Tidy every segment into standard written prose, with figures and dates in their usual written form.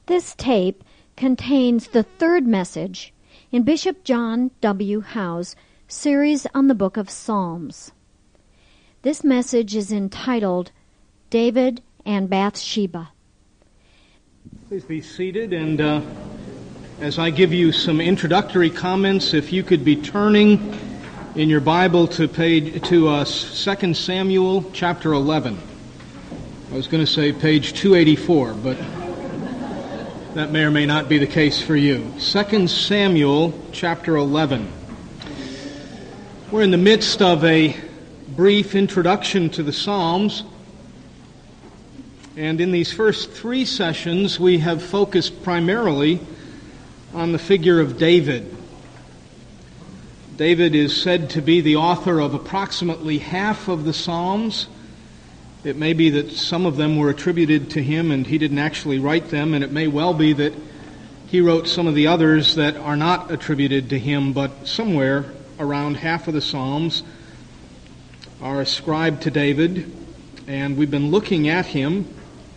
This tape contains the third message in Bishop John W. Howe's series on the Book of Psalms. This message is entitled, David and Bathsheba. Please be seated, and as I give you some introductory comments, if you could be turning in your Bible to 2 Samuel chapter 11. I was going to say page 284, but that may or may not be the case for you. 2 Samuel chapter 11. We're in the midst of a brief introduction to the Psalms, and in these first three sessions we have focused primarily on the figure of David. David is said to be the author of approximately half of the Psalms. It may be that some of them were attributed to him and he didn't actually write them, and it may well be that he wrote some of the others that are not attributed to him, but somewhere around half of the Psalms are ascribed to David, and we've been looking at him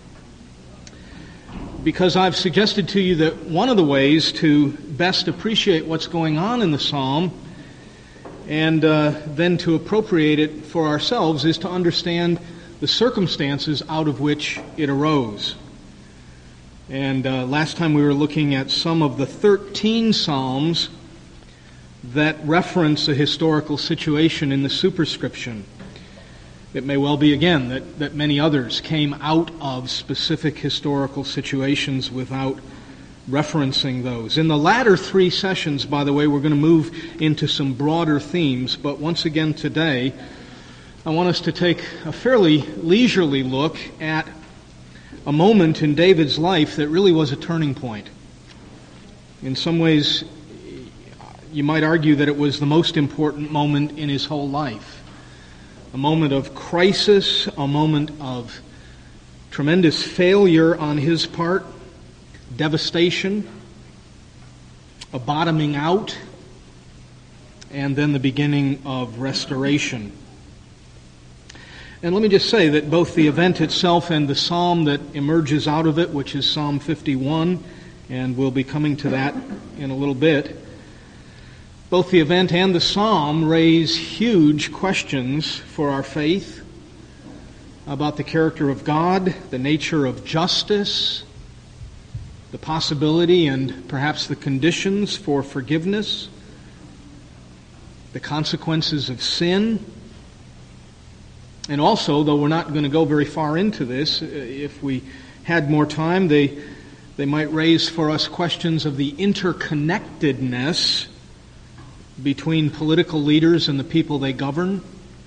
because I've suggested to you that one of the ways to best appreciate what's going on in the Psalm and then to appropriate it for ourselves is to understand the circumstances out of which it arose. And last time we were looking at some of the 13 Psalms that reference a historical situation in the superscription. It may well be, again, that many others came out of specific historical situations without referencing those. In the latter three sessions, by the way, we're going to move into some broader themes, but once again today, I want us to take a fairly leisurely look at a moment in David's life that really was a turning point. In some ways, you might argue that it was the most important moment in his whole life. A moment of crisis, a moment of tremendous failure on his part, devastation, a bottoming out, and then the beginning of restoration. And let me just say that both the event itself and the psalm that emerges out of it, which is Psalm 51, and we'll be coming to that in a little bit, both the event and the psalm raise huge questions for our faith about the character of God, the nature of justice, the possibility and perhaps the conditions for forgiveness, the consequences of sin. And also, though we're not going to go very far into this, if we had more time, they might raise for us questions of the interconnectedness between political leaders and the people they govern,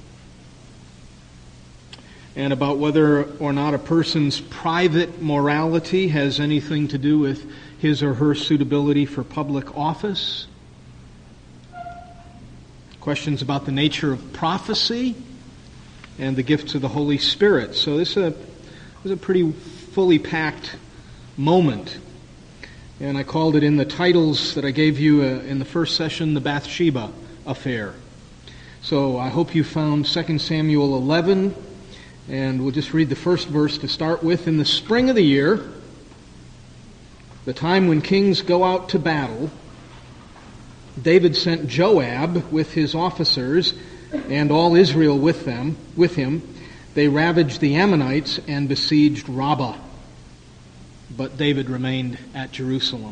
and about whether or not a person's private morality has anything to do with his or her suitability for public office. Questions about the nature of prophecy and the gifts of the Holy Spirit. So this was a pretty fully packed moment. And I called it, in the titles that I gave you in the first session, the Bathsheba affair. So I hope you found 2 Samuel 11, and we'll just read the first verse to start with. In the spring of the year, the time when kings go out to battle, David sent Joab with his officers and all Israel with him. They ravaged the Ammonites and besieged Rabbah. But David remained at Jerusalem.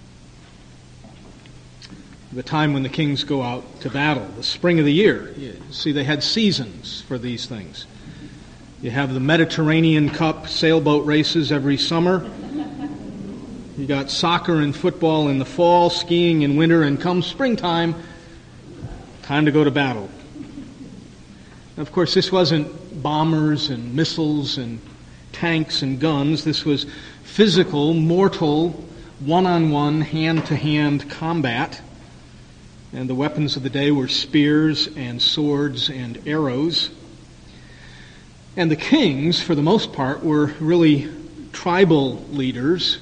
The time when the kings go out to battle, the spring of the year. See, they had seasons for these things. You have the Mediterranean Cup sailboat races every summer. You got soccer and football in the fall, skiing in winter, and come springtime, time to go to battle. Of course, this wasn't bombers and missiles and tanks and guns. This was physical, mortal, one-on-one, hand-to-hand combat. And the weapons of the day were spears and swords and arrows. And the kings, for the most part, were really tribal leaders,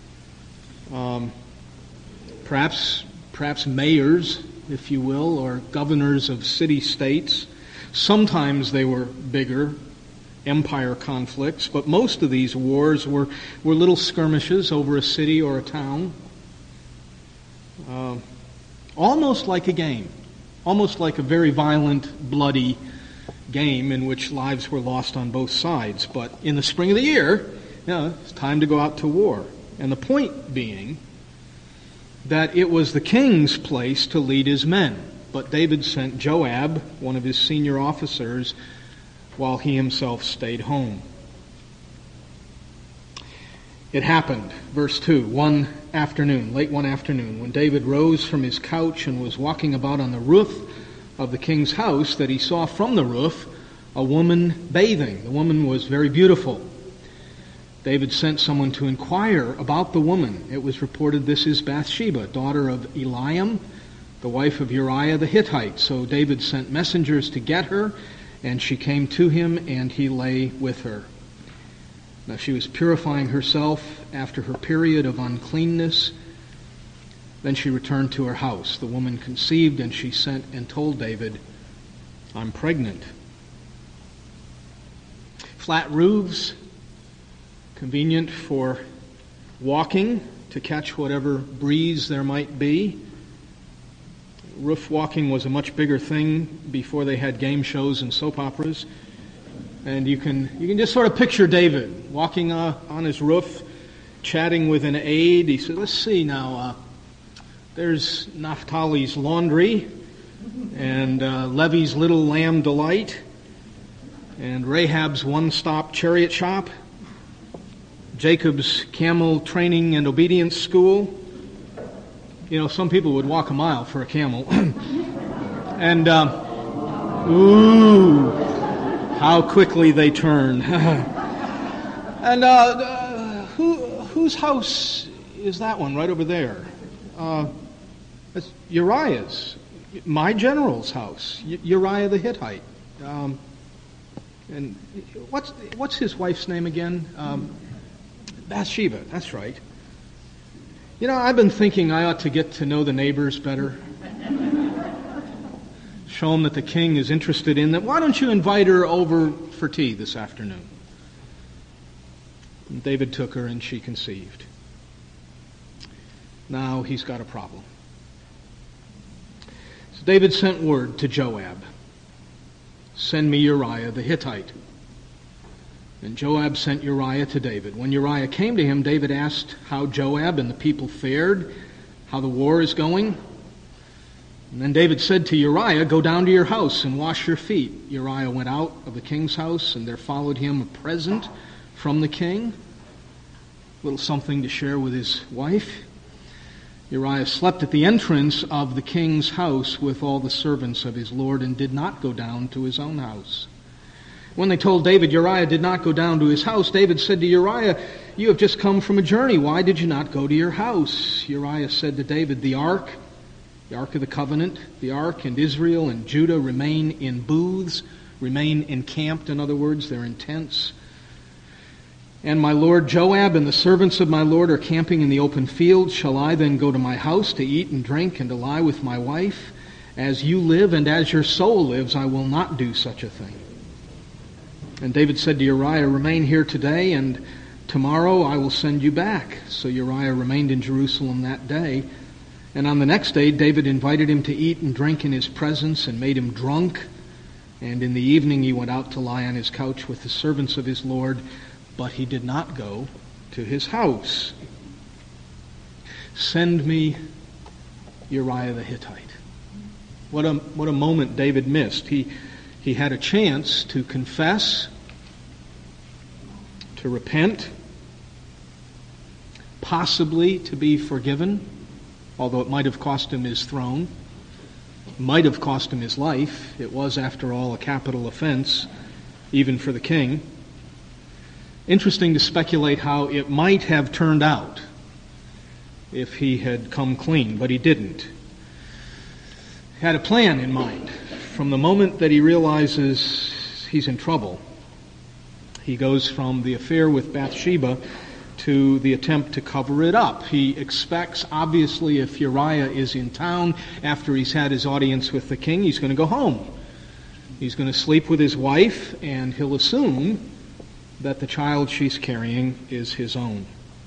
perhaps mayors, if you will, or governors of city-states. Sometimes they were bigger, empire conflicts, but most of these wars were little skirmishes over a city or a town. Almost like a game. Almost like a very violent, bloody game in which lives were lost on both sides. But in the spring of the year, it's time to go out to war. And the point being that it was the king's place to lead his men. But David sent Joab, one of his senior officers, while he himself stayed home. It happened, verse 2, late one afternoon, when David rose from his couch and was walking about on the roof of the king's house, that he saw from the roof a woman bathing. The woman was very beautiful. David sent someone to inquire about the woman. It was reported, this is Bathsheba, daughter of Eliam, the wife of Uriah the Hittite. So David sent messengers to get her, and she came to him, and he lay with her. Now she was purifying herself after her period of uncleanness. Then she returned to her house. The woman conceived, and she sent and told David, I'm pregnant. Flat roofs, convenient for walking to catch whatever breeze there might be. Roof walking was a much bigger thing before they had game shows and soap operas. And you can just sort of picture David walking on his roof, chatting with an aide. He said, let's see now, there's Naphtali's laundry, and Levi's little lamb delight, and Rahab's one-stop chariot shop, Jacob's camel training and obedience school. Some people would walk a mile for a camel. And, how quickly they turn. And whose house is that one right over there? It's Uriah's, my general's house, Uriah the Hittite. And what's his wife's name again? Bathsheba, that's right. I've been thinking I ought to get to know the neighbors better. Show them that the king is interested in them. Why don't you invite her over for tea this afternoon? And David took her, and she conceived. Now he's got a problem. So David sent word to Joab, send me Uriah the Hittite. And Joab sent Uriah to David. When Uriah came to him, David asked how Joab and the people fared, how the war is going. And then David said to Uriah, go down to your house and wash your feet. Uriah went out of the king's house, and there followed him a present from the king, a little something to share with his wife. Uriah slept at the entrance of the king's house with all the servants of his lord, and did not go down to his own house. When they told David Uriah did not go down to his house, David said to Uriah, you have just come from a journey. Why did you not go to your house? Uriah said to David, the ark of the covenant, the ark, and Israel and Judah remain in booths, remain encamped. In other words, they're in tents. And my lord Joab and the servants of my lord are camping in the open field. Shall I then go to my house to eat and drink and to lie with my wife? As you live and as your soul lives, I will not do such a thing. And David said to Uriah, remain here today, and tomorrow I will send you back. So Uriah remained in Jerusalem that day. And on the next day, David invited him to eat and drink in his presence and made him drunk. And in the evening he went out to lie on his couch with the servants of his Lord, but he did not go to his house. Send me Uriah the Hittite. What a moment David missed. He had a chance to confess, to repent, possibly to be forgiven, although it might have cost him his throne, might have cost him his life. It was, after all, a capital offense, even for the king. Interesting to speculate how it might have turned out if he had come clean, but he didn't. He had a plan in mind. From the moment that he realizes he's in trouble, he goes from the affair with Bathsheba to the attempt to cover it up. He expects, obviously, if Uriah is in town after he's had his audience with the king, he's going to go home. He's going to sleep with his wife, and he'll assume that the child she's carrying is his own.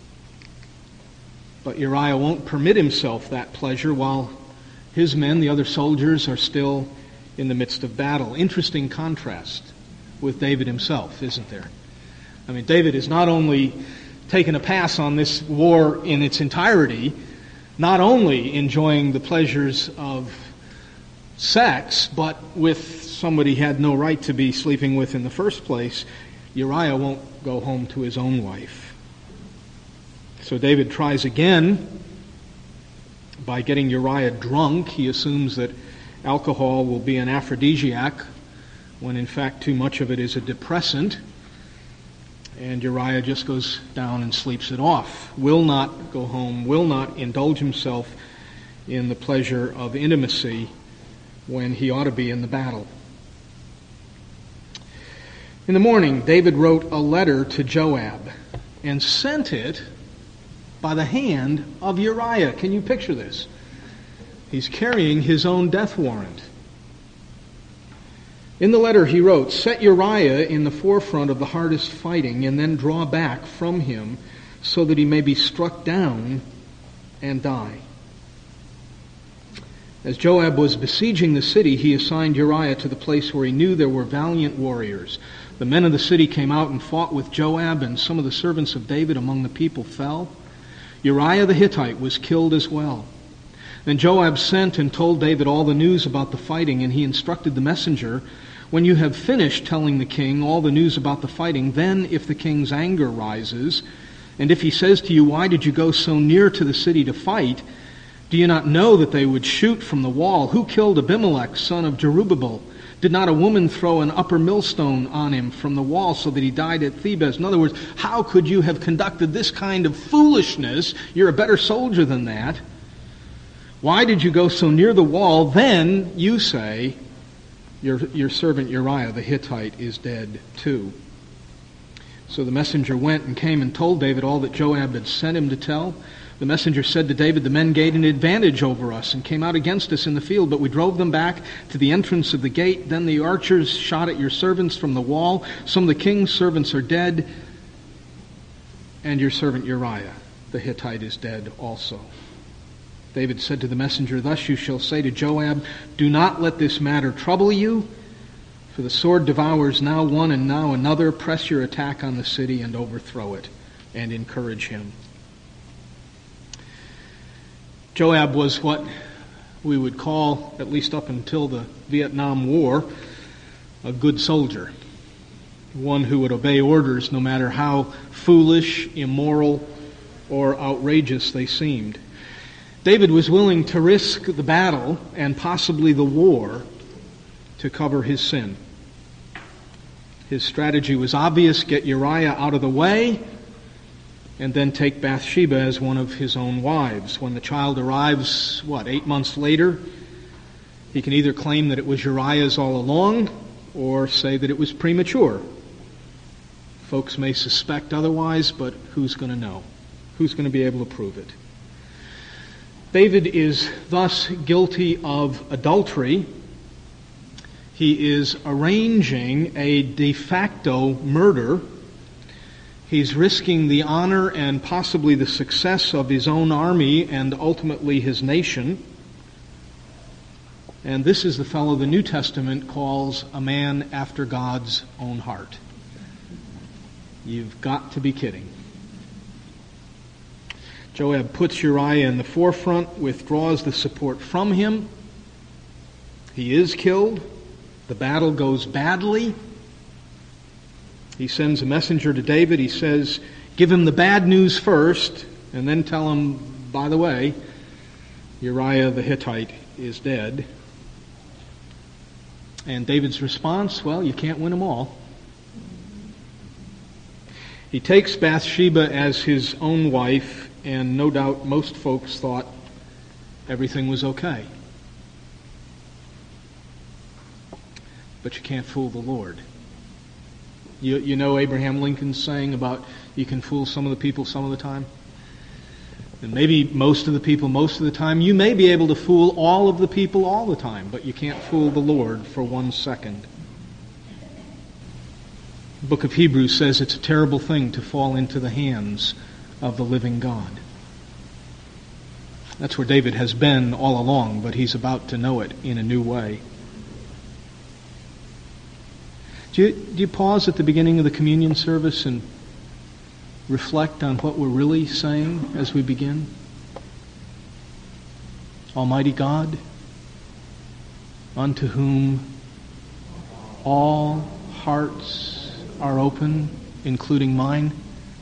But Uriah won't permit himself that pleasure while his men, the other soldiers, are still in the midst of battle. Interesting contrast with David himself, isn't there? I mean, David is not only taken a pass on this war in its entirety, not only enjoying the pleasures of sex, but with somebody he had no right to be sleeping with in the first place. Uriah won't go home to his own wife. So David tries again by getting Uriah drunk. He assumes that alcohol will be an aphrodisiac, when in fact too much of it is a depressant. And Uriah just goes down and sleeps it off, will not go home, will not indulge himself in the pleasure of intimacy when he ought to be in the battle. In the morning, David wrote a letter to Joab and sent it by the hand of Uriah. Can you picture this? He's carrying his own death warrant. In the letter he wrote, "Set Uriah in the forefront of the hardest fighting, and then draw back from him so that he may be struck down and die." As Joab was besieging the city, he assigned Uriah to the place where he knew there were valiant warriors. The men of the city came out and fought with Joab, and some of the servants of David among the people fell. Uriah the Hittite was killed as well. Then Joab sent and told David all the news about the fighting, and he instructed the messenger, "When you have finished telling the king all the news about the fighting, then if the king's anger rises, and if he says to you, 'Why did you go so near to the city to fight?' Do you not know that they would shoot from the wall? Who killed Abimelech, son of Jerubbaal? Did not a woman throw an upper millstone on him from the wall so that he died at Thebez?" In other words, how could you have conducted this kind of foolishness? You're a better soldier than that. Why did you go so near the wall? Then you say, your servant Uriah the Hittite is dead too. So the messenger went and came and told David all that Joab had sent him to tell. The messenger said to David, "The men gained an advantage over us and came out against us in the field, but we drove them back to the entrance of the gate. Then the archers shot at your servants from the wall. Some of the king's servants are dead, and your servant Uriah the Hittite is dead also." David said to the messenger, "Thus you shall say to Joab, 'Do not let this matter trouble you, for the sword devours now one and now another. Press your attack on the city and overthrow it,' and encourage him." Joab was what we would call, at least up until the Vietnam War, a good soldier. One who would obey orders no matter how foolish, immoral, or outrageous they seemed. David was willing to risk the battle and possibly the war to cover his sin. His strategy was obvious: get Uriah out of the way and then take Bathsheba as one of his own wives. When the child arrives, 8 months later, he can either claim that it was Uriah's all along or say that it was premature. Folks may suspect otherwise, but who's going to know? Who's going to be able to prove it? David is thus guilty of adultery. He is arranging a de facto murder. He's risking the honor and possibly the success of his own army and ultimately his nation. And this is the fellow the New Testament calls a man after God's own heart. You've got to be kidding. Joab puts Uriah in the forefront, withdraws the support from him. He is killed. The battle goes badly. He sends a messenger to David. He says, give him the bad news first, and then tell him, by the way, Uriah the Hittite is dead. And David's response, well, you can't win them all. He takes Bathsheba as his own wife, and no doubt most folks thought everything was okay. But you can't fool the Lord. You know Abraham Lincoln's saying about you can fool some of the people some of the time? And maybe most of the people most of the time. You may be able to fool all of the people all the time, but you can't fool the Lord for 1 second. The book of Hebrews says it's a terrible thing to fall into the hands of the living God. That's where David has been all along, but he's about to know it in a new way. Do you pause at the beginning of the communion service and reflect on what we're really saying as we begin? Almighty God, unto whom all hearts are open, including mine,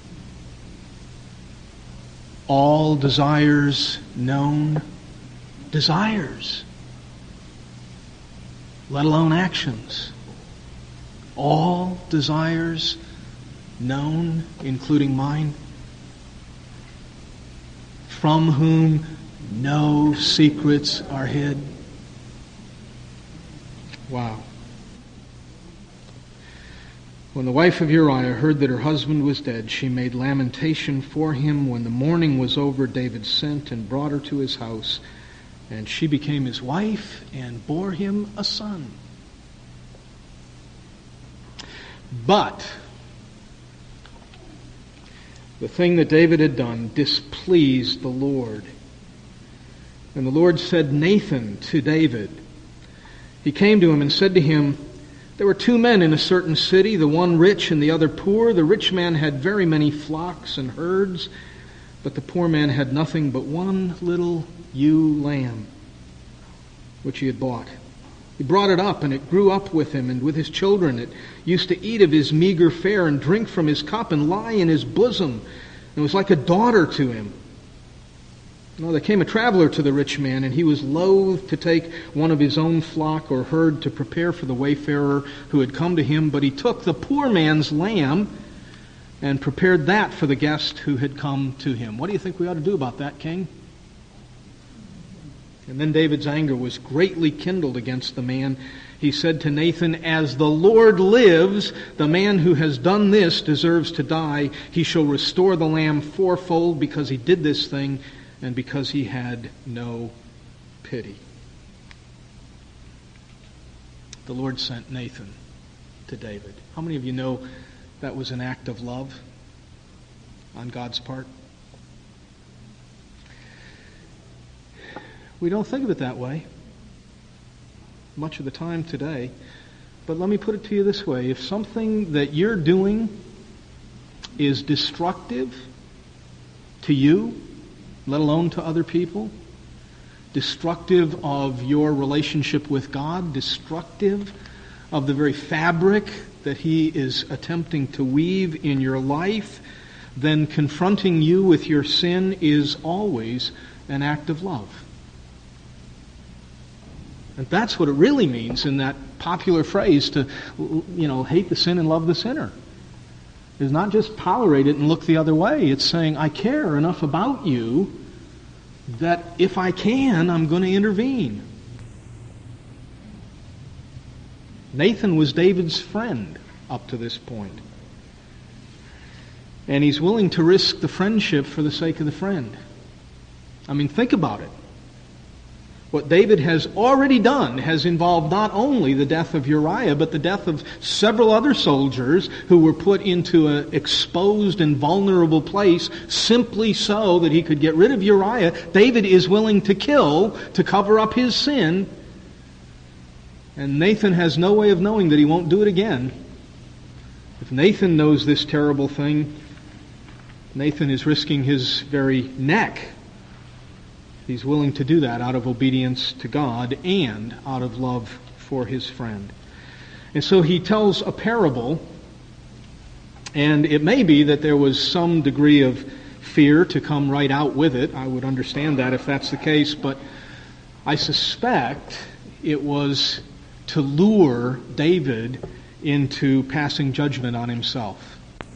all desires known, desires, let alone actions, all desires known, including mine, from whom no secrets are hid. Wow. When the wife of Uriah heard that her husband was dead, she made lamentation for him. When the mourning was over, David sent and brought her to his house, and she became his wife and bore him a son. But the thing that David had done displeased the Lord. And the Lord said, Nathan to David. He came to him and said to him, there were two men in a certain city, the one rich and the other poor. The rich man had very many flocks and herds, but the poor man had nothing but one little ewe lamb, which he had bought. He brought it up, and it grew up with him and with his children. It used to eat of his meager fare and drink from his cup and lie in his bosom. It was like a daughter to him. Well, there came a traveler to the rich man, and he was loath to take one of his own flock or herd to prepare for the wayfarer who had come to him, but he took the poor man's lamb and prepared that for the guest who had come to him. What do you think we ought to do about that, king? And then David's anger was greatly kindled against the man. He said to Nathan, as the Lord lives, the man who has done this deserves to die. He shall restore the lamb fourfold because he did this thing, and because he had no pity. The Lord sent Nathan to David. How many of you know that was an act of love on God's part? We don't think of it that way much of the time today. But let me put it to you this way. If something that you're doing is destructive to you, let alone to other people, destructive of your relationship with God, destructive of the very fabric that He is attempting to weave in your life, then confronting you with your sin is always an act of love. And that's what it really means in that popular phrase to, hate the sin and love the sinner. It's not just tolerate it and look the other way. It's saying, I care enough about you that if I can, I'm going to intervene. Nathan was David's friend up to this point. And he's willing to risk the friendship for the sake of the friend. I mean, think about it. What David has already done has involved not only the death of Uriah, but the death of several other soldiers who were put into an exposed and vulnerable place simply so that he could get rid of Uriah. David is willing to kill to cover up his sin. And Nathan has no way of knowing that he won't do it again. If Nathan knows this terrible thing, Nathan is risking his very neck. He's willing to do that out of obedience to God and out of love for his friend. And so he tells a parable, and it may be that there was some degree of fear to come right out with it. I would understand that if that's the case, but I suspect it was to lure David into passing judgment on himself.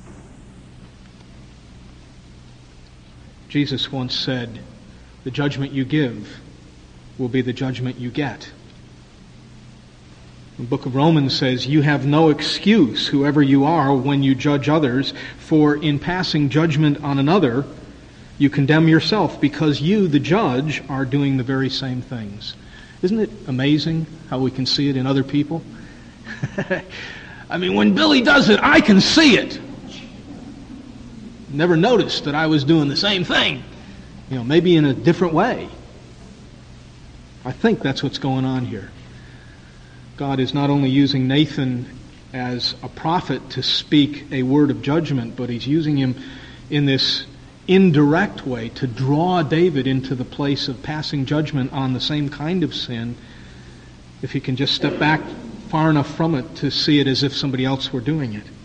Jesus once said, the judgment you give will be the judgment you get. The book of Romans says, you have no excuse, whoever you are, when you judge others, for in passing judgment on another, you condemn yourself, because you, the judge, are doing the very same things. Isn't it amazing how we can see it in other people? I mean, when Billy does it, I can see it. Never noticed that I was doing the same thing. Maybe in a different way. I think that's what's going on here. God is not only using Nathan as a prophet to speak a word of judgment, but he's using him in this indirect way to draw David into the place of passing judgment on the same kind of sin, if he can just step back far enough from it to see it as if somebody else were doing it.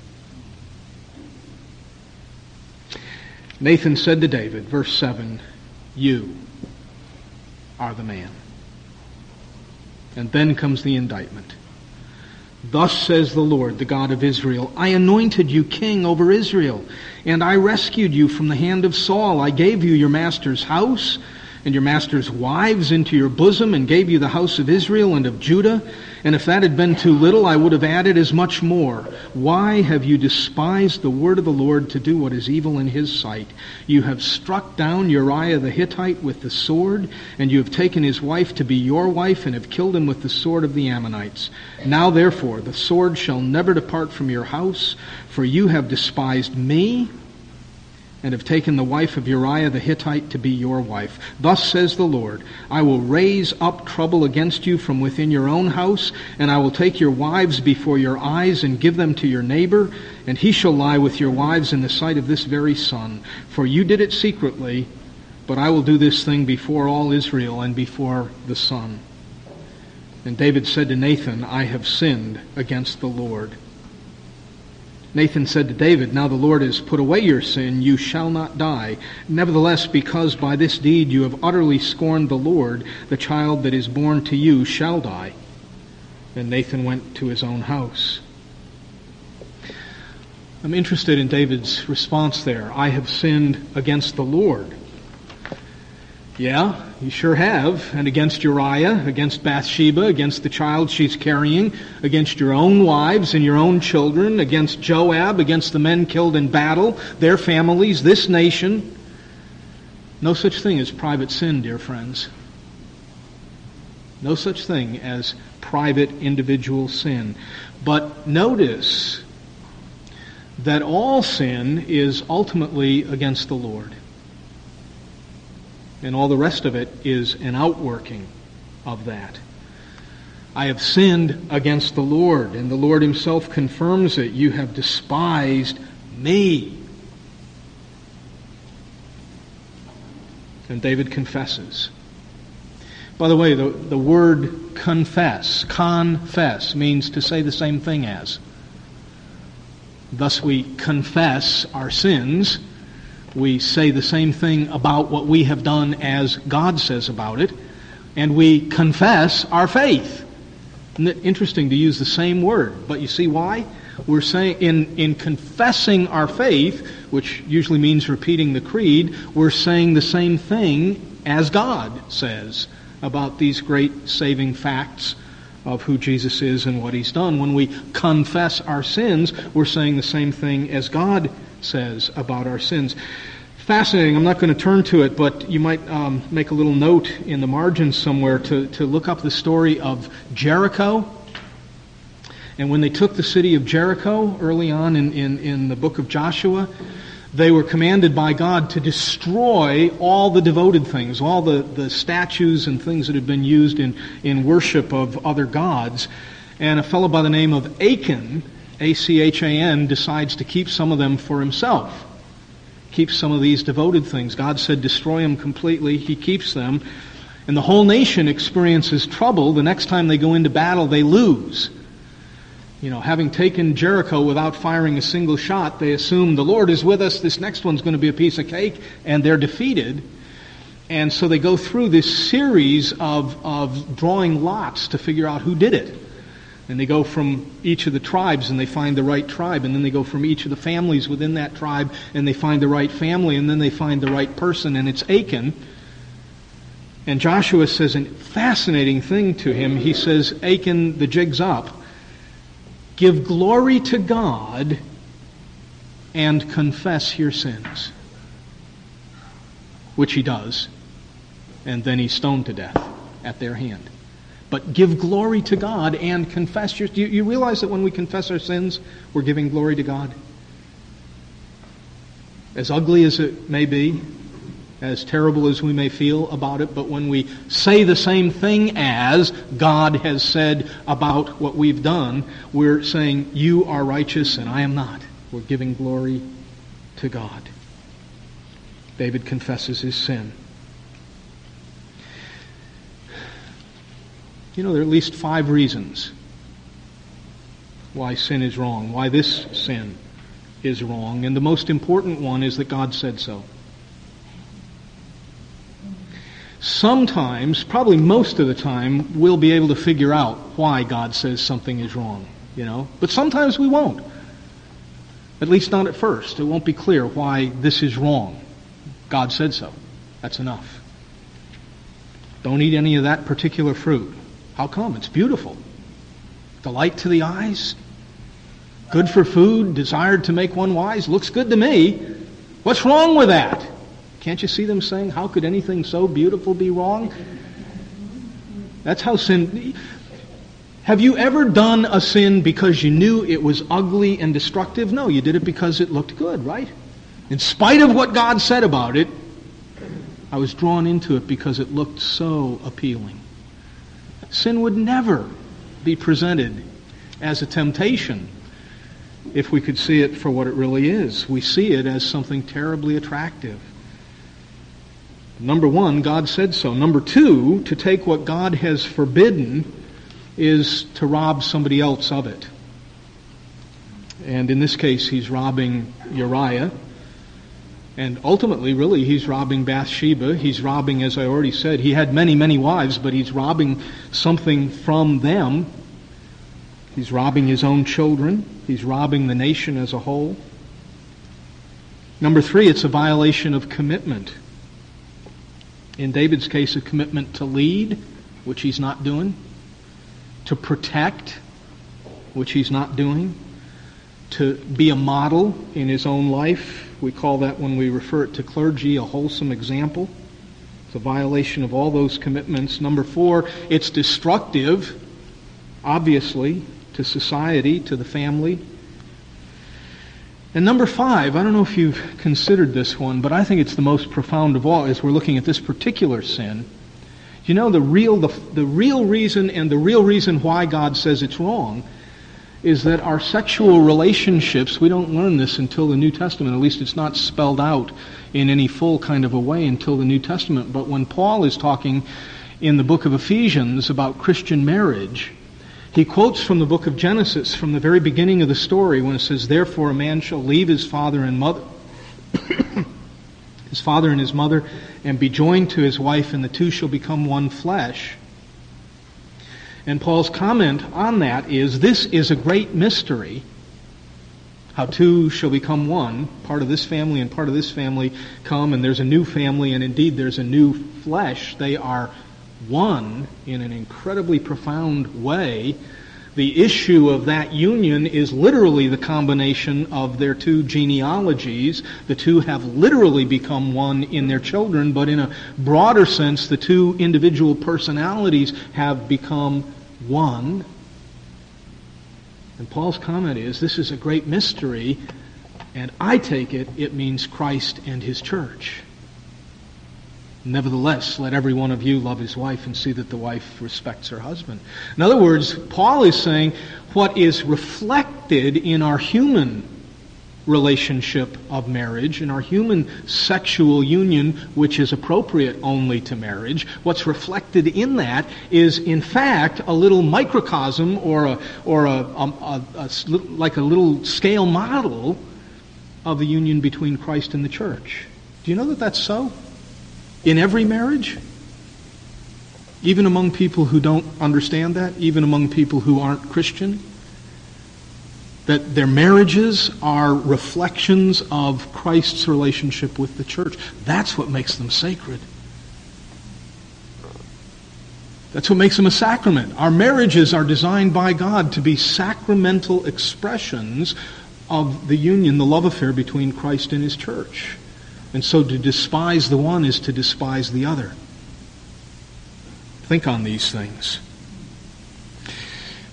Nathan said to David, verse 7, "You are the man." And then comes the indictment. "Thus says the Lord, the God of Israel, I anointed you king over Israel, and I rescued you from the hand of Saul. I gave you your master's house and your master's wives into your bosom, and gave you the house of Israel and of Judah. And if that had been too little, I would have added as much more. Why have you despised the word of the Lord to do what is evil in his sight? You have struck down Uriah the Hittite with the sword, and you have taken his wife to be your wife, and have killed him with the sword of the Ammonites. Now therefore the sword shall never depart from your house, for you have despised me, and have taken the wife of Uriah the Hittite to be your wife. Thus says the Lord, I will raise up trouble against you from within your own house, and I will take your wives before your eyes and give them to your neighbor, and he shall lie with your wives in the sight of this very sun. For you did it secretly, but I will do this thing before all Israel and before the sun." And David said to Nathan, "I have sinned against the Lord." Nathan said to David, "Now the Lord has put away your sin, you shall not die. Nevertheless, because by this deed you have utterly scorned the Lord, the child that is born to you shall die." Then Nathan went to his own house. I'm interested in David's response there. I have sinned against the Lord. Yeah, you sure have. And against Uriah, against Bathsheba, against the child she's carrying, against your own wives and your own children, against Joab, against the men killed in battle, their families, this nation. No such thing as private sin, dear friends. No such thing as private individual sin. But notice that all sin is ultimately against the Lord. And all the rest of it is an outworking of that. I have sinned against the Lord, and the Lord himself confirms it. You have despised me. And David confesses. By the way, the word confess means to say the same thing as. Thus we confess our sins. We say the same thing about what we have done as God says about it, and we confess our faith. Isn't it interesting to use the same word? But you see why? We're saying in confessing our faith, which usually means repeating the creed, we're saying the same thing as God says about these great saving facts of who Jesus is and what he's done. When we confess our sins, we're saying the same thing as God says about our sins. Fascinating. I'm not going to turn to it, but you might make a little note in the margins somewhere to look up the story of Jericho. And when they took the city of Jericho early on in the book of Joshua, they were commanded by God to destroy all the devoted things, all the statues and things that had been used in worship of other gods. And a fellow by the name of Achan, A-C-H-A-N, decides to keep some of them for himself. Keeps some of these devoted things. God said destroy them completely. He keeps them. And the whole nation experiences trouble. The next time they go into battle, they lose. Having taken Jericho without firing a single shot, they assume the Lord is with us, this next one's going to be a piece of cake, and they're defeated. And so they go through this series of drawing lots to figure out who did it. And they go from each of the tribes and they find the right tribe. And then they go from each of the families within that tribe and they find the right family. And then they find the right person, and it's Achan. And Joshua says a fascinating thing to him. He says, Achan, the jig's up. Give glory to God and confess your sins. Which he does. And then he's stoned to death at their hand. but give glory to God and confess your... Do you realize that when we confess our sins, we're giving glory to God? As ugly as it may be, as terrible as we may feel about it, but when we say the same thing as God has said about what we've done, we're saying, you are righteous and I am not. We're giving glory to God. David confesses his sin. You know, there are at least 5 reasons why sin is wrong, why this sin is wrong, and the most important one is that God said so. Sometimes, probably most of the time, we'll be able to figure out why God says something is wrong, but sometimes we won't. At least not at first. It won't be clear why this is wrong. God said so. That's enough. Don't eat any of that particular fruit. How come? It's beautiful. Delight to the eyes. Good for food. Desired to make one wise. Looks good to me. What's wrong with that? Can't you see them saying, how could anything so beautiful be wrong? That's how sin... Have you ever done a sin because you knew it was ugly and destructive? No, you did it because it looked good, right? In spite of what God said about it, I was drawn into it because it looked so appealing. Sin would never be presented as a temptation if we could see it for what it really is. We see it as something terribly attractive. Number 1, God said so. Number 2, to take what God has forbidden is to rob somebody else of it. And in this case, he's robbing Uriah. And ultimately, really, he's robbing Bathsheba. He's robbing, as I already said, he had many, many wives, but he's robbing something from them. He's robbing his own children. He's robbing the nation as a whole. Number 3, it's a violation of commitment. In David's case, a commitment to lead, which he's not doing. To protect, which he's not doing. To be a model in his own life. We call that, when we refer it to clergy, a wholesome example. It's a violation of all those commitments. Number 4, it's destructive, obviously, to society, to the family. And number 5, I don't know if you've considered this one, but I think it's the most profound of all as we're looking at this particular sin. You know, the real reason, and the real reason why God says it's wrong, is that our sexual relationships, we don't learn this until the New Testament. At least it's not spelled out in any full kind of a way until the New Testament. But when Paul is talking in the book of Ephesians about Christian marriage, he quotes from the book of Genesis, from the very beginning of the story, when it says, "Therefore a man shall leave his father and mother, his father and his mother, and be joined to his wife, and the two shall become one flesh." And Paul's comment on that is, this is a great mystery, how two shall become one. Part of this family and part of this family come, and there's a new family, and indeed there's a new flesh. They are one in an incredibly profound way. The issue of that union is literally the combination of their two genealogies. The two have literally become one in their children, but in a broader sense, the two individual personalities have become one. And Paul's comment is, this is a great mystery, and I take it, it means Christ and his church. Nevertheless, let every one of you love his wife and see that the wife respects her husband. In other words, Paul is saying what is reflected in our human relationship of marriage, in our human sexual union, which is appropriate only to marriage, what's reflected in that is, in fact, a little microcosm or like a little scale model of the union between Christ and the church. Do you know that that's so? In every marriage? Even among people who don't understand that? Even among people who aren't Christian? That their marriages are reflections of Christ's relationship with the church. That's what makes them sacred. That's what makes them a sacrament. Our marriages are designed by God to be sacramental expressions of the union, the love affair between Christ and his church. And so to despise the one is to despise the other. Think on these things.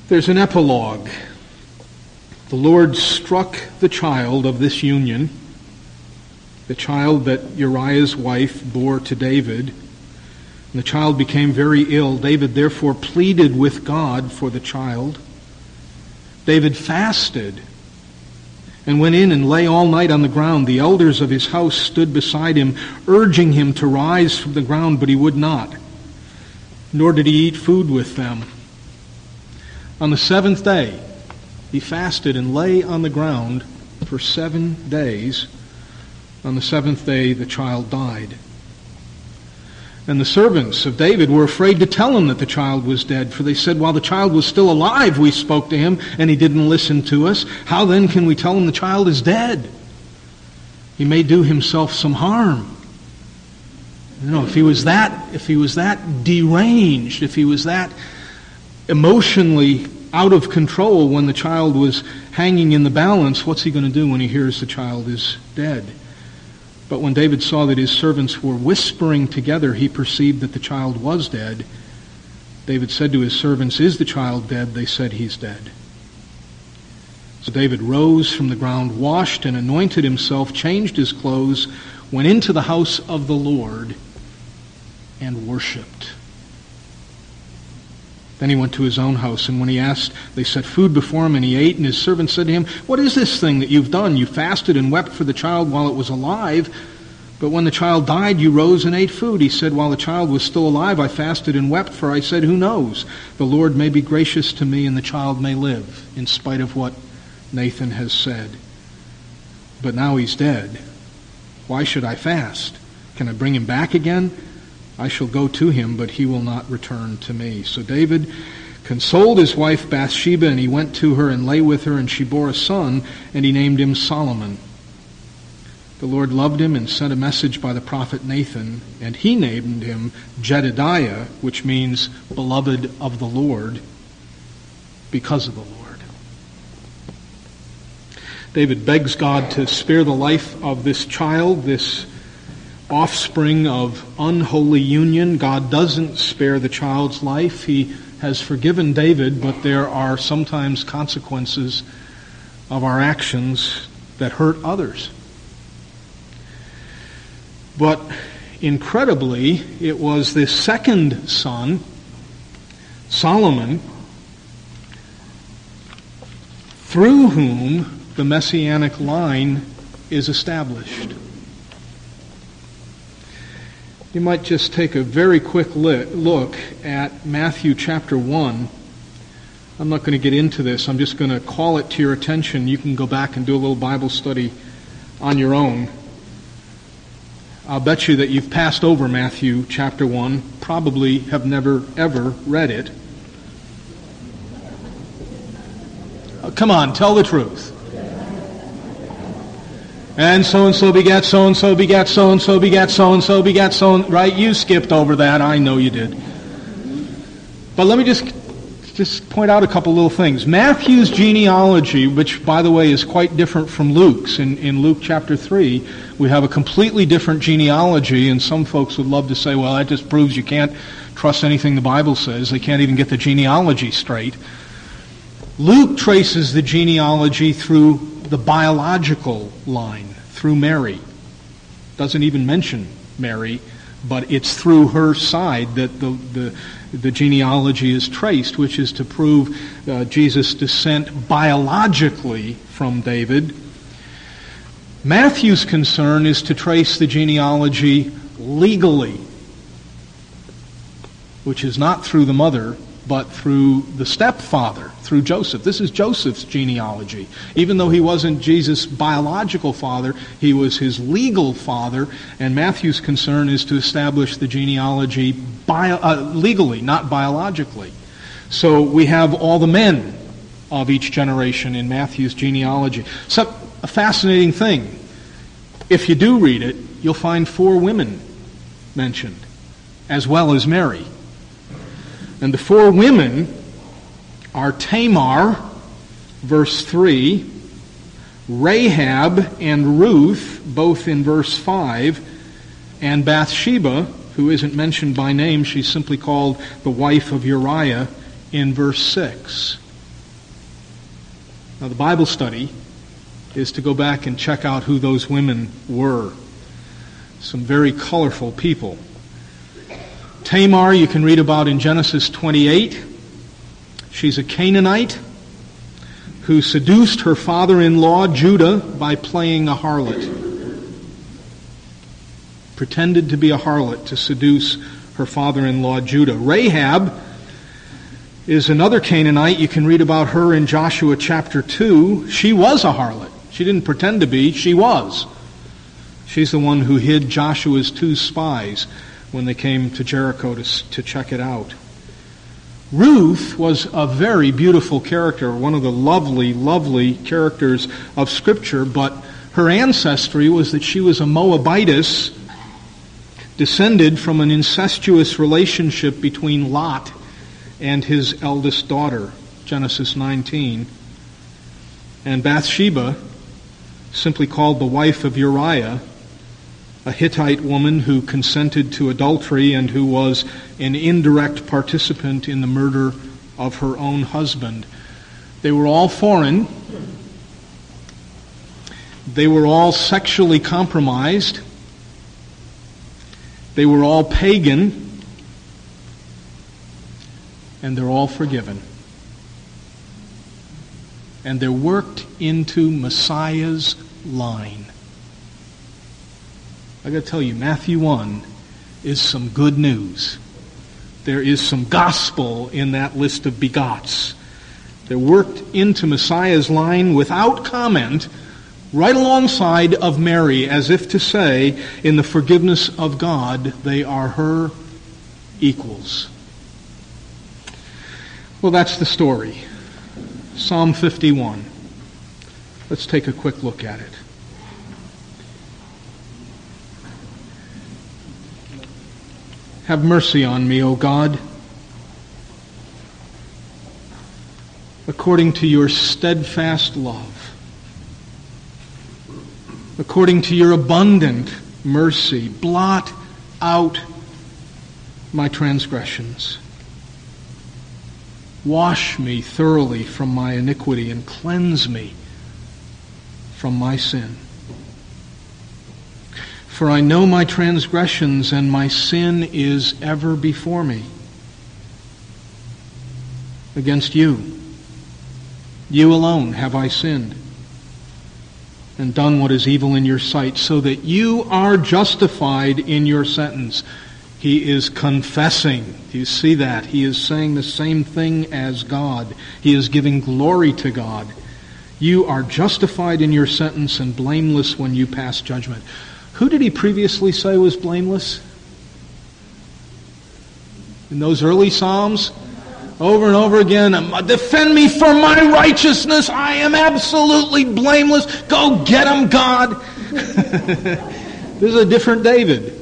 There's an epilogue. The Lord struck the child of this union, the child that Uriah's wife bore to David. And the child became very ill. David therefore pleaded with God for the child. David fasted and went in and lay all night on the ground. The elders of his house stood beside him, urging him to rise from the ground, but he would not, nor did he eat food with them. On the seventh day, he fasted and lay on the ground for 7 days. On the seventh day, the child died. And the servants of David were afraid to tell him that the child was dead, for they said, while the child was still alive, we spoke to him, and he didn't listen to us. How then can we tell him the child is dead? He may do himself some harm. You know, if he was that deranged, if he was that emotionally out of control when the child was hanging in the balance, what's he going to do when he hears the child is dead? But when David saw that his servants were whispering together, he perceived that the child was dead. David said to his servants, is the child dead? They said, he's dead. So David rose from the ground, washed and anointed himself, changed his clothes, went into the house of the Lord, and worshipped. Then he went to his own house, and when he asked, they set food before him, and he ate, and his servants said to him, what is this thing that you've done? You fasted and wept for the child while it was alive, but when the child died, you rose and ate food. He said, while the child was still alive, I fasted and wept, for I said, who knows? The Lord may be gracious to me, and the child may live, in spite of what Nathan has said. But now he's dead. Why should I fast? Can I bring him back again? I shall go to him, but he will not return to me. So David consoled his wife Bathsheba, and he went to her and lay with her, and she bore a son, and he named him Solomon. The Lord loved him and sent a message by the prophet Nathan, and he named him Jedediah, which means beloved of the Lord, because of the Lord. David begs God to spare the life of this child, this offspring of unholy union. God doesn't spare the child's life. He has forgiven David, but there are sometimes consequences of our actions that hurt others. But incredibly, it was the second son, Solomon, through whom the messianic line is established. You might just take a very quick look at Matthew chapter 1. I'm not going to get into this. I'm just going to call it to your attention. You can go back and do a little Bible study on your own. I'll bet you that you've passed over Matthew chapter 1, probably have never, ever read it. Oh, come on, tell the truth. And so-and-so begat so-and-so begat so-and-so begat so-and-so begat so-and-so. Right? You skipped over that. I know you did. But let me just point out a couple little things. Matthew's genealogy, which, by the way, is quite different from Luke's. In Luke chapter 3, we have a completely different genealogy, and some folks would love to say, well, that just proves you can't trust anything the Bible says. They can't even get the genealogy straight. Luke traces the genealogy through the biological line, through Mary. Doesn't even mention Mary, but it's through her side that the genealogy is traced, which is to prove Jesus' descent biologically from David. Matthew's concern is to trace the genealogy legally, which is not through the mother, but through the stepfather, through Joseph. This is Joseph's genealogy. Even though he wasn't Jesus' biological father, he was his legal father, and Matthew's concern is to establish the genealogy legally, not biologically. So we have all the men of each generation in Matthew's genealogy. So, a fascinating thing. If you do read it, you'll find 4 women mentioned, as well as Mary. And the 4 women are Tamar, verse 3, Rahab and Ruth, both in verse 5, and Bathsheba, who isn't mentioned by name, she's simply called the wife of Uriah, in verse 6. Now, the Bible study is to go back and check out who those women were. Some very colorful people. Tamar, you can read about in Genesis 28. She's a Canaanite who seduced her father-in-law, Judah, by playing a harlot. Pretended to be a harlot to seduce her father-in-law, Judah. Rahab is another Canaanite. You can read about her in Joshua chapter 2. She was a harlot. She didn't pretend to be. She was. She's the one who hid Joshua's 2 spies when they came to Jericho to check it out. Ruth was a very beautiful character, one of the lovely, lovely characters of Scripture, but her ancestry was that she was a Moabitess, descended from an incestuous relationship between Lot and his eldest daughter, Genesis 19. And Bathsheba, simply called the wife of Uriah, a Hittite woman who consented to adultery and who was an indirect participant in the murder of her own husband. They were all foreign. They were all sexually compromised. They were all pagan. And they're all forgiven. And they're worked into Messiah's line. I got to tell you, Matthew 1 is some good news. There is some gospel in that list of begots. They're worked into Messiah's line without comment, right alongside of Mary, as if to say, in the forgiveness of God, they are her equals. Well, that's the story. Psalm 51. Let's take a quick look at it. Have mercy on me, O God, according to your steadfast love, according to your abundant mercy, blot out my transgressions. Wash me thoroughly from my iniquity and cleanse me from my sin. For I know my transgressions, and my sin is ever before me. Against you alone have I sinned, and done what is evil in your sight, so that you are justified in your sentence. He is confessing. Do you see that? He is saying the same thing as God. He is giving glory to God. You are justified in your sentence and blameless when you pass judgment. Who did he previously say was blameless? In those early Psalms? Over and over again, defend me for my righteousness. I am absolutely blameless. Go get him, God. This is a different David.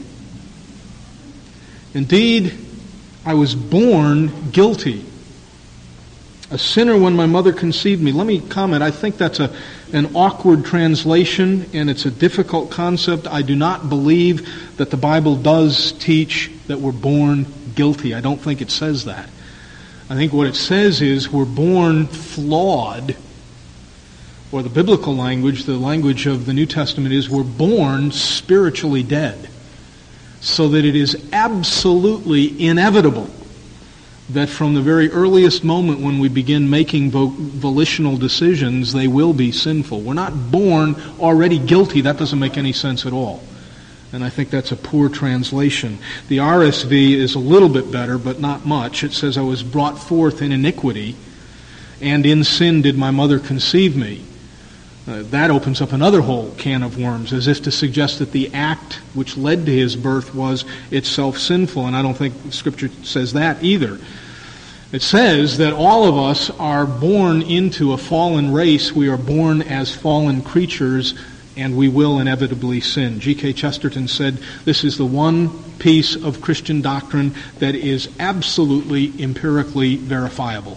Indeed, I was born guilty. A sinner when my mother conceived me. Let me comment. I think that's an awkward translation, and it's a difficult concept. I do not believe that the Bible does teach that we're born guilty. I don't think it says that. I think what it says is we're born flawed, or the biblical language, the language of the New Testament is we're born spiritually dead, so that it is absolutely inevitable that from the very earliest moment when we begin making volitional decisions, they will be sinful. We're not born already guilty. That doesn't make any sense at all. And I think that's a poor translation. The RSV is a little bit better, but not much. It says, I was brought forth in iniquity, and in sin did my mother conceive me. That opens up another whole can of worms, as if to suggest that the act which led to his birth was itself sinful, and I don't think Scripture says that either. It says that all of us are born into a fallen race. We are born as fallen creatures, and we will inevitably sin. G.K. Chesterton said, this is the one piece of Christian doctrine that is absolutely empirically verifiable.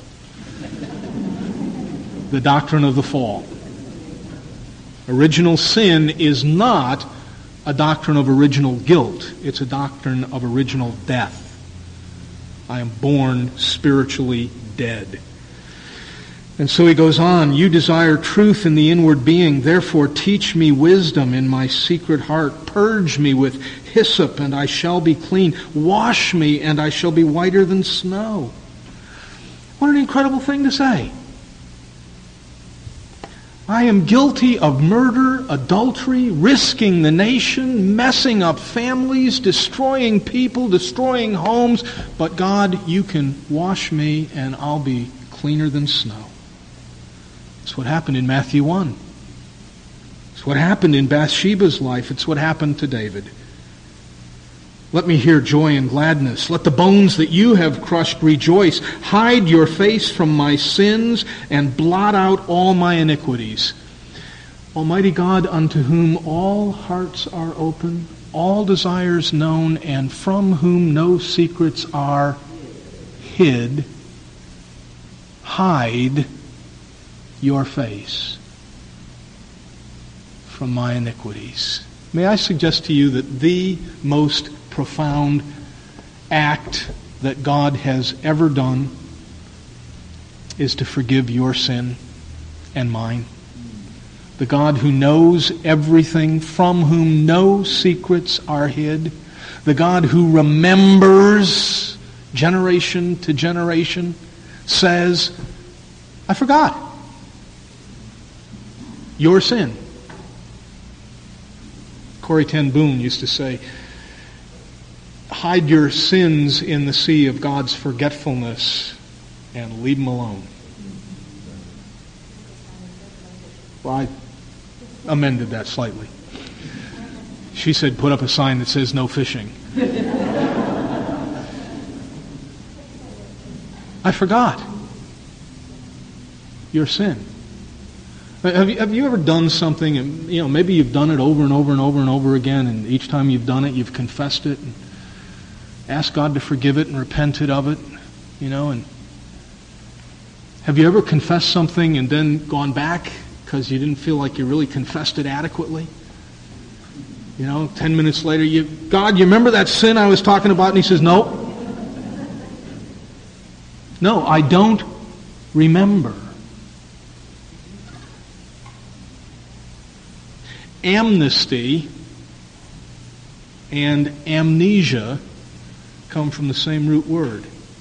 The doctrine of the fall. Original sin is not a doctrine of original guilt. It's a doctrine of original death. I am born spiritually dead. And so he goes on, you desire truth in the inward being, therefore teach me wisdom in my secret heart. Purge me with hyssop, and I shall be clean. Wash me, and I shall be whiter than snow. What an incredible thing to say. I am guilty of murder, adultery, risking the nation, messing up families, destroying people, destroying homes. But God, you can wash me, and I'll be cleaner than snow. It's what happened in Matthew 1. It's what happened in Bathsheba's life. It's what happened to David. Let me hear joy and gladness. Let the bones that you have crushed rejoice. Hide your face from my sins and blot out all my iniquities. Almighty God, unto whom all hearts are open, all desires known, and from whom no secrets are hid, hide your face from my iniquities. May I suggest to you that the most profound act that God has ever done is to forgive your sin and mine. The God who knows everything, from whom no secrets are hid. The God who remembers generation to generation says, I forgot your sin. Corrie ten Boom used to say, hide your sins in the sea of God's forgetfulness and leave them alone. Well, I amended that slightly. She said, put up a sign that says no fishing. I forgot your sin. Have you ever done something, and maybe you've done it over and over and over and over again, and each time you've done it, you've confessed it and asked God to forgive it and repented of it, and have you ever confessed something and then gone back because you didn't feel like you really confessed it adequately? 10 minutes later, God, you remember that sin I was talking about? And he says, no, I don't remember. Amnesty and amnesia come from the same root word.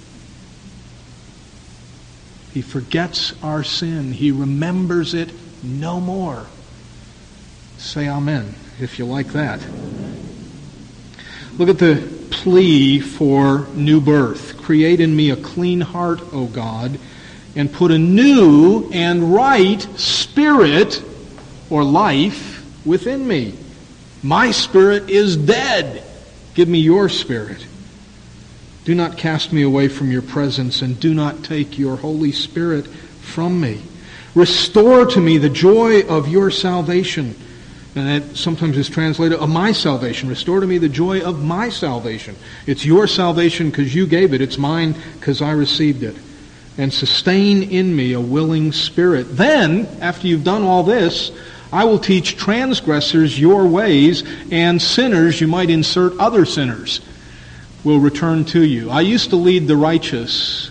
He forgets our sin. He remembers it no more. Say amen if you like that. Look at the plea for new birth. Create in me a clean heart, O God, and put a new and right spirit or life within me. My spirit is dead. Give me your spirit. Do not cast me away from your presence, and do not take your Holy Spirit from me. Restore to me the joy of your salvation. And that sometimes is translated, of my salvation. Restore to me the joy of my salvation. It's your salvation because you gave it. It's mine because I received it. And sustain in me a willing spirit. Then, after you've done all this, I will teach transgressors your ways, and sinners, you might insert other sinners, will return to you. I used to lead the righteous.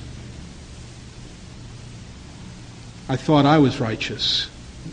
I thought I was righteous.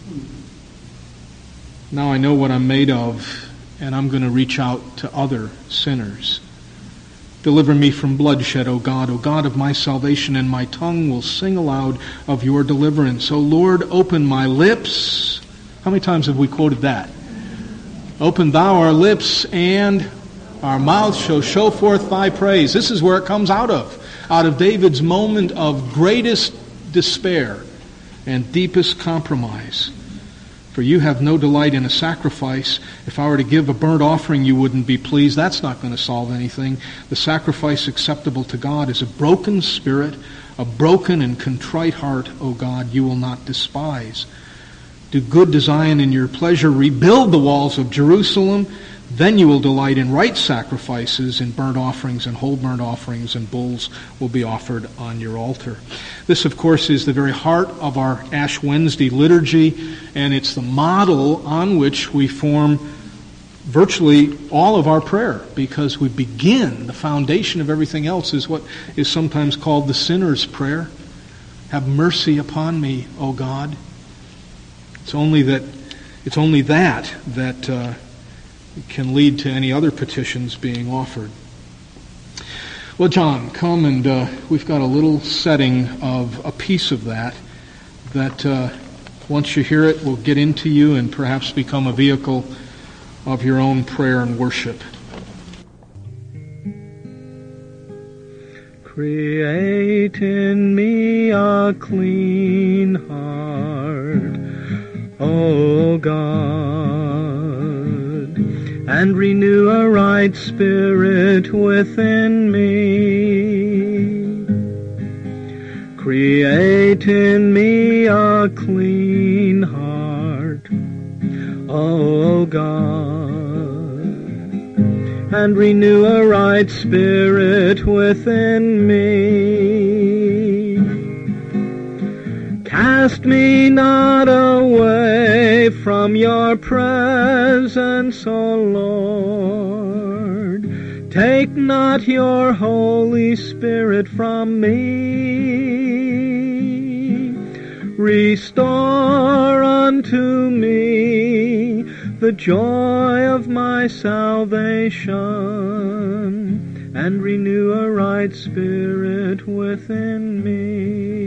Now I know what I'm made of, and I'm going to reach out to other sinners. Deliver me from bloodshed, O God of my salvation, and my tongue will sing aloud of your deliverance. O Lord, open my lips. How many times have we quoted that? Open thou our lips, and our mouth shall show forth thy praise. This is where it comes out of David's moment of greatest despair and deepest compromise. For you have no delight in a sacrifice. If I were to give a burnt offering, you wouldn't be pleased. That's not going to solve anything. The sacrifice acceptable to God is a broken spirit, a broken and contrite heart, O God, you will not despise. Do good to Zion in your pleasure. Rebuild the walls of Jerusalem. Then you will delight in right sacrifices, in burnt offerings and whole burnt offerings, and bulls will be offered on your altar. This, of course, is the very heart of our Ash Wednesday liturgy, and it's the model on which we form virtually all of our prayer, because we begin, the foundation of everything else is what is sometimes called the sinner's prayer. Have mercy upon me, O God. It's only that can lead to any other petitions being offered. Well, John, come and we've got a little setting of a piece of that once you hear it will get into you and perhaps become a vehicle of your own prayer and worship. Create in me a clean heart, O God, and renew a right spirit within me. Create in me a clean heart, O God, and renew a right spirit within me. Cast me not away from your presence, O Lord. Take not your Holy Spirit from me. Restore unto me the joy of my salvation, and renew a right spirit within me.